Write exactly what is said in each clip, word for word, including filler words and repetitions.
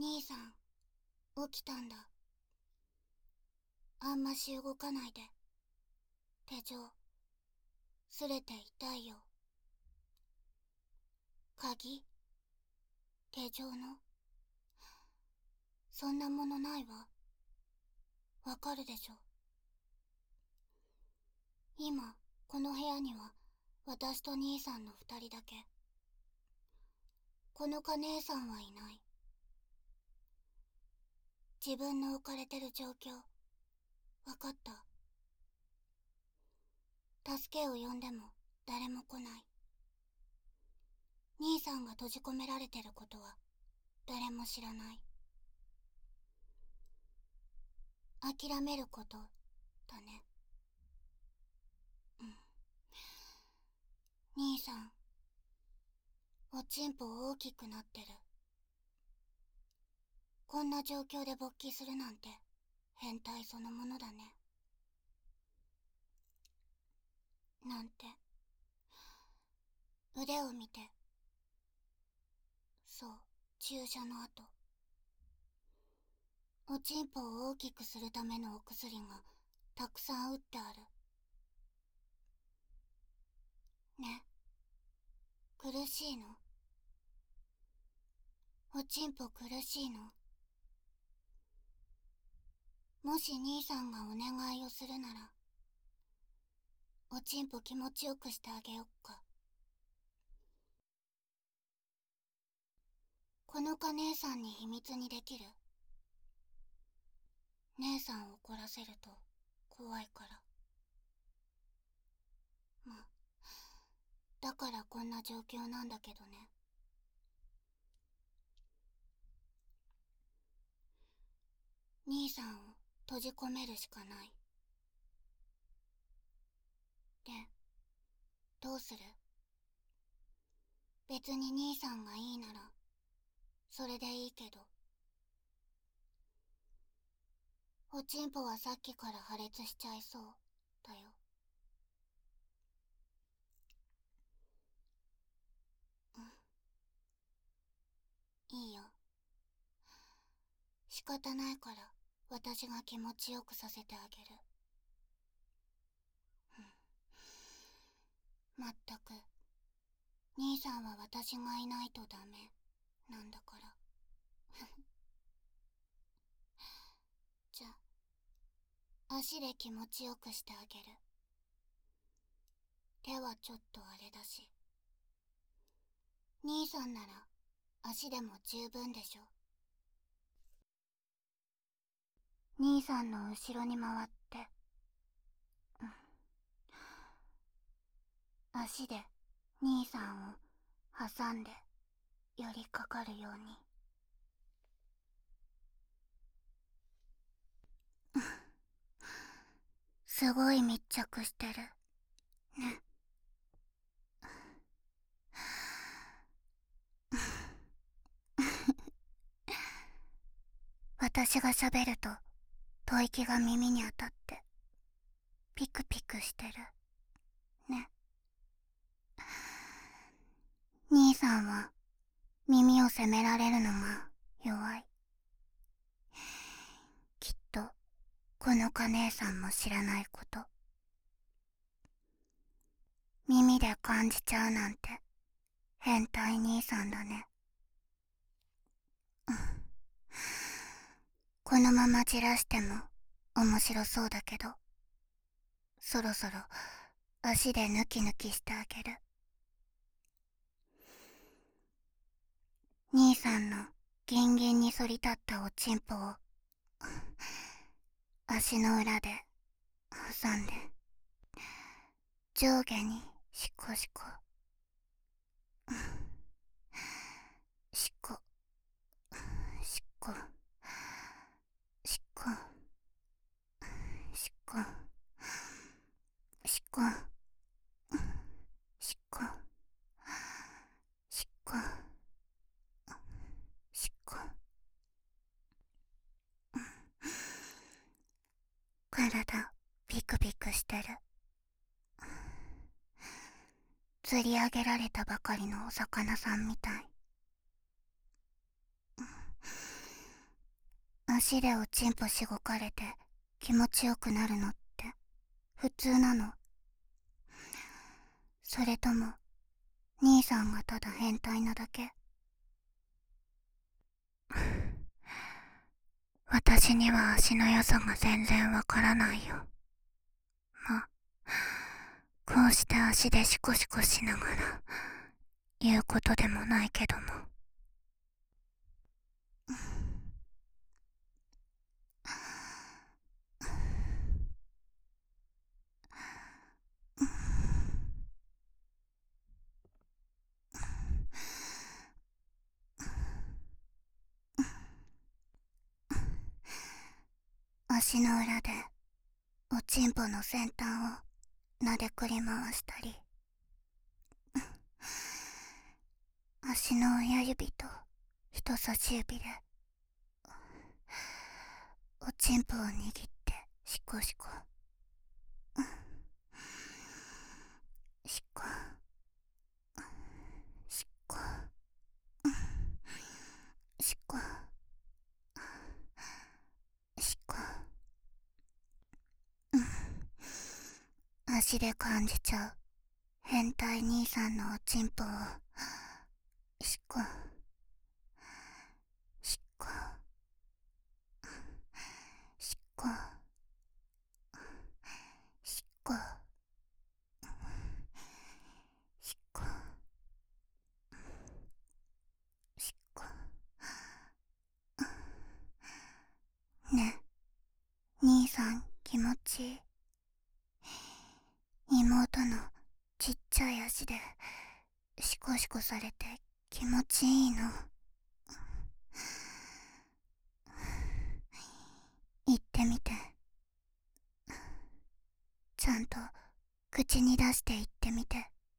兄さん、起きたんだ。あんまし動かないで。手錠、すれて痛いよ。鍵、手錠の。そんなものないわ。わかるでしょ。今、この部屋には、私と兄さんの二人だけ。このか姉さんはいない。自分の置かれてる状況、わかった。助けを呼んでも、誰も来ない。兄さんが閉じ込められてることは、誰も知らない。諦めることだね。うん。兄さん、おちんぽ大きくなってる。こんな状況で勃起するなんて変態そのものだね。なんて。腕を見て。そう、注射の跡。おちんぽを大きくするためのお薬がたくさん打ってある。ね。苦しいの？おちんぽ苦しいの？もし兄さんがお願いをするなら、おちんぽ気持ちよくしてあげよっか。このか姉さんに秘密にできる？姉さんを怒らせると怖いから。まあ、だからこんな状況なんだけどね。兄さんを閉じ込めるしかない。で、どうする？別に兄さんがいいなら、それでいいけど。おちんぽはさっきから破裂しちゃいそう、だよ。うん、いいよ。仕方ないから、私が気持ちよくさせてあげる。まったく、兄さんは私がいないとダメ、なんだから。じゃあ、足で気持ちよくしてあげる。手はちょっとあれだし。兄さんなら、足でも十分でしょ。兄さんの後ろに回って、うん、足で兄さんを挟んで寄りかかるように。すごい密着してるね。私が喋ると吐息が耳に当たってピクピクしてるね。兄さんは耳を責められるのが弱い。きっとこのか姉さんも知らないこと。耳で感じちゃうなんて変態兄さんだね。このままじらしても面白そうだけど、そろそろ足でヌキヌキしてあげる。兄さんのギンギンに反り立ったおちんぽを足の裏で挟んで、上下にシコシコ、シコシコシコシコシコシコシコシコ。体ピクピクしてる。釣り上げられたばかりのお魚さんみたい。 足でおちんぽしごかれて気持ちよくなるのって普通なの？それとも兄さんがただ変態なだけ？私には足の良さが全然わからないよ。ま、こうして足でシコシコしながら言うことでもないけども。足の裏でおちんぽの先端を撫でくり回したり、足の親指と人差し指でおちんぽを握ってシコシコシコシコシコシコ、足で感じちゃう変態兄さんのおちんぽをシコシコシコシコシコシコ。ね、兄さん気持ちいい？妹のちっちゃい足でシコシコされて気持ちいいの？言ってみて。ちゃんと口に出して言ってみて。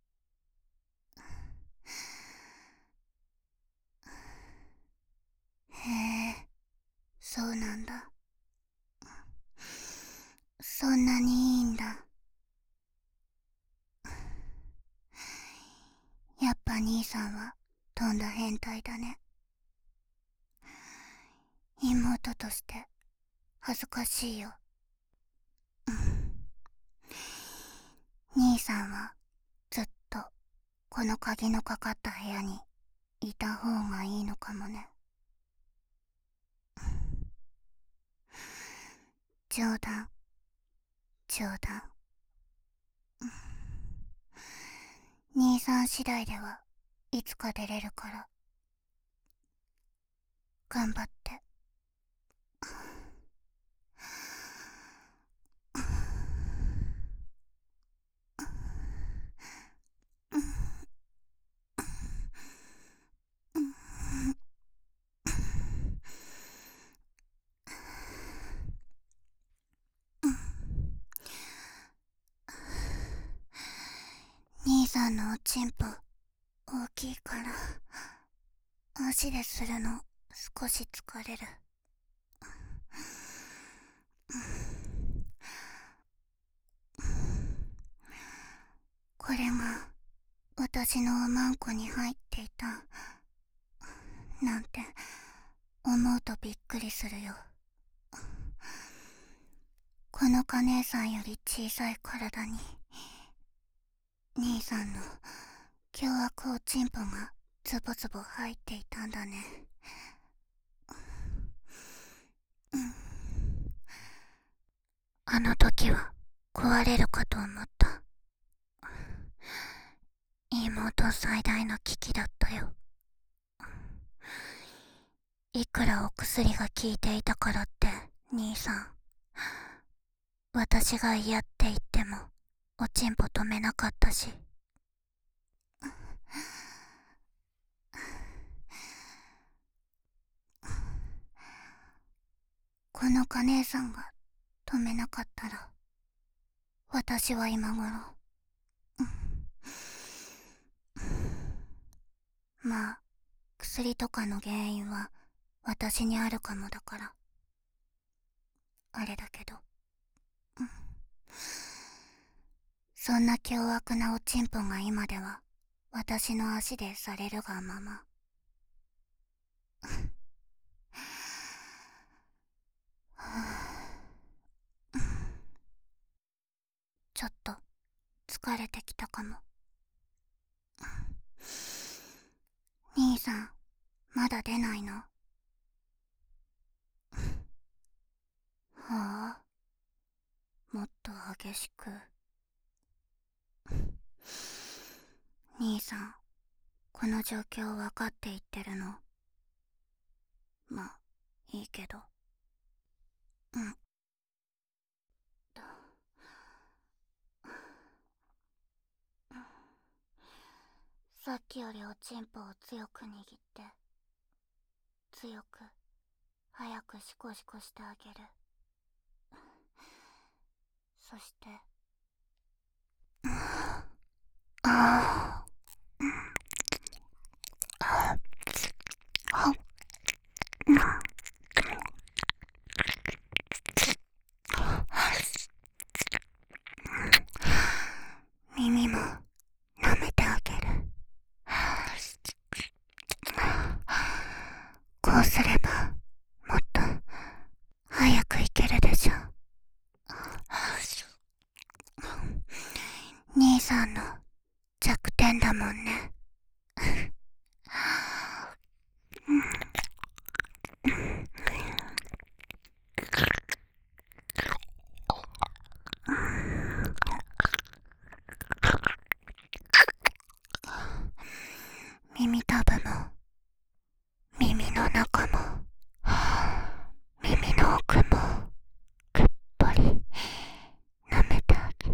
へえ、そうなんだ。そんなにいいんだ。やっぱ兄さんはとんだ変態だね。妹として恥ずかしいよ。兄さんはずっとこの鍵のかかった部屋にいた方がいいのかもね。冗談冗談。兄さん次第ではいつか出れるから頑張って。兄さんのおちんぽ大きいから足でするの少し疲れる。これが私のおまんこに入っていたなんて思うとびっくりするよ。このか姉さんより小さい体に兄さんの凶悪おちんぽがズボズボ入っていたんだね。あの時は壊れるかと思った。妹最大の危機だったよ。いくらお薬が効いていたからって兄さん、私が嫌って言ってもおちんぽ止めなかったし。このか姉さんが止めなかったら私は今頃、まあ薬とかの原因は私にあるかもだからあれだけど、そんな凶悪なおちんぽが今では私の足でされるがまま。 ちょっと疲れてきたかも。兄さん、まだ出ないの？はあ、もっと激しく。兄さん、この状況分かって言ってるの？まあ、いいけど。うん。さっきよりおちんぽを強く握って、強く、早くシコシコしてあげる。そして、ああ、耳も舐めてあげる。こうすればもっと早くいけるでしょ。兄さんの弱点だもんね。耳たぶも耳の中も耳の奥もくっぽり舐めてあげる。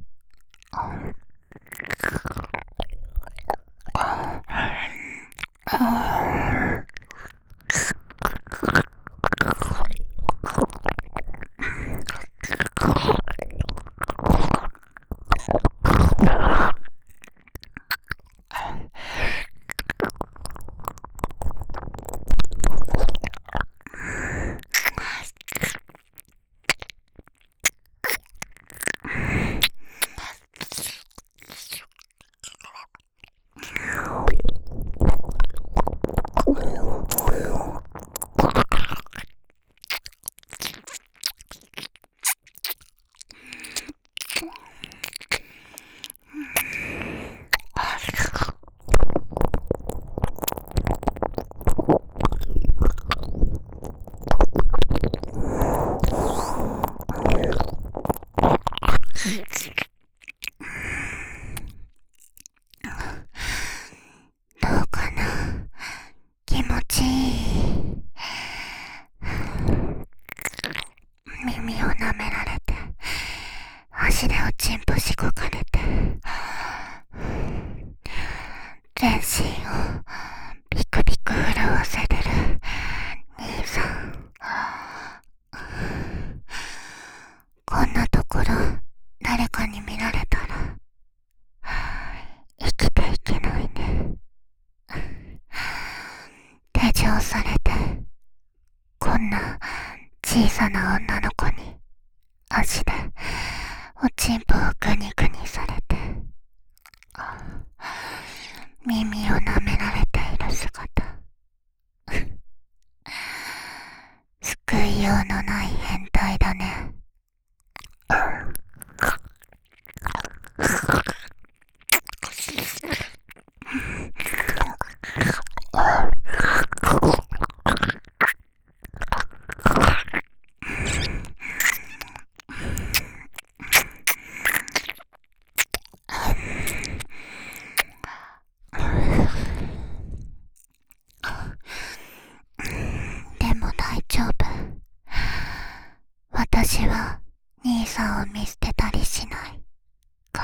どうかな？気持ちいい？耳を舐められて、足でおちんぽしごかれて、全身をビクビク震わせてる兄さん。こんなところ誰かに見られたら生きていけないね。手錠されて、こんな小さな女の子に足でおちんぽをグニグニされて、耳を舐められている姿、救いようのない変態だね。でも大丈夫。私は兄さんを見捨てたりしないから。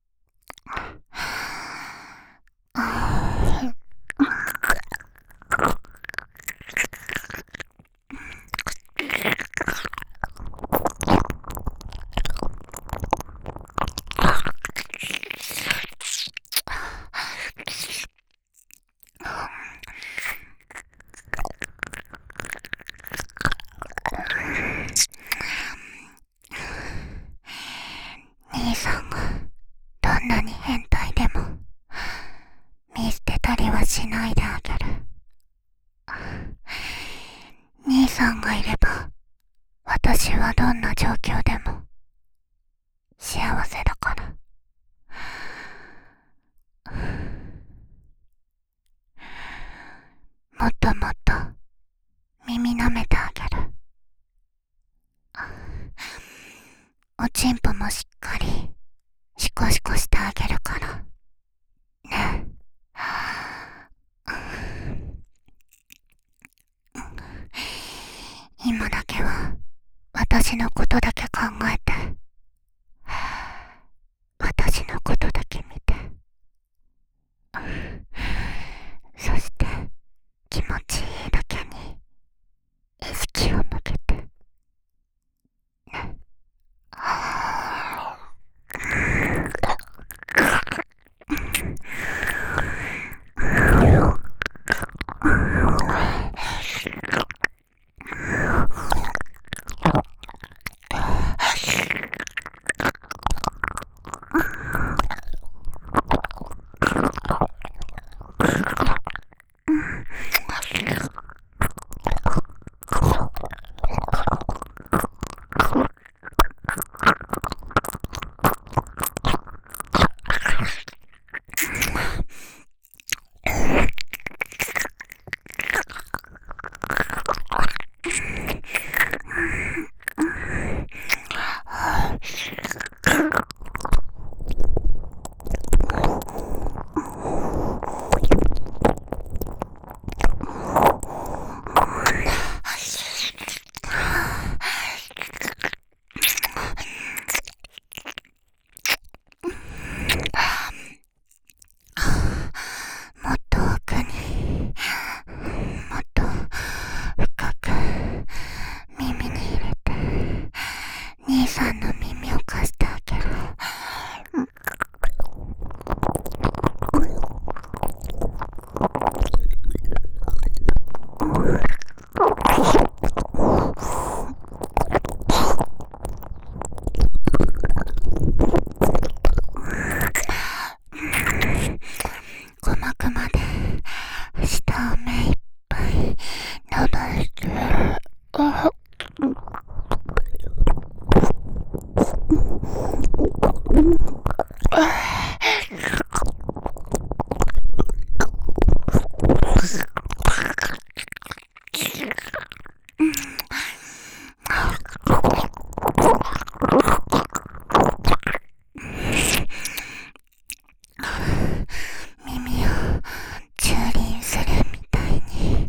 兄さんがどんなに変態でも見捨てたりはしないであげる。兄さんがいれば私はどんな状況でも幸せだから。もっともっと耳舐めてあげる。おちんぽもしっかりシコシコしてあげるからね。今だけは私のことだけ考えて、私のことだけ見て、そして気持ちいいだけに意識を向けてね。もっと奥に、もっと深く耳に入れて、兄さんの耳を貸してあげる。鼓膜まで舌を目いっぱい伸ばして、耳を駐輪するみたいに。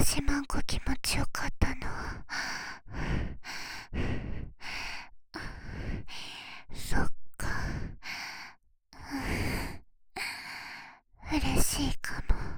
しまんこ気持ちよかったの。そっか。嬉しいかも。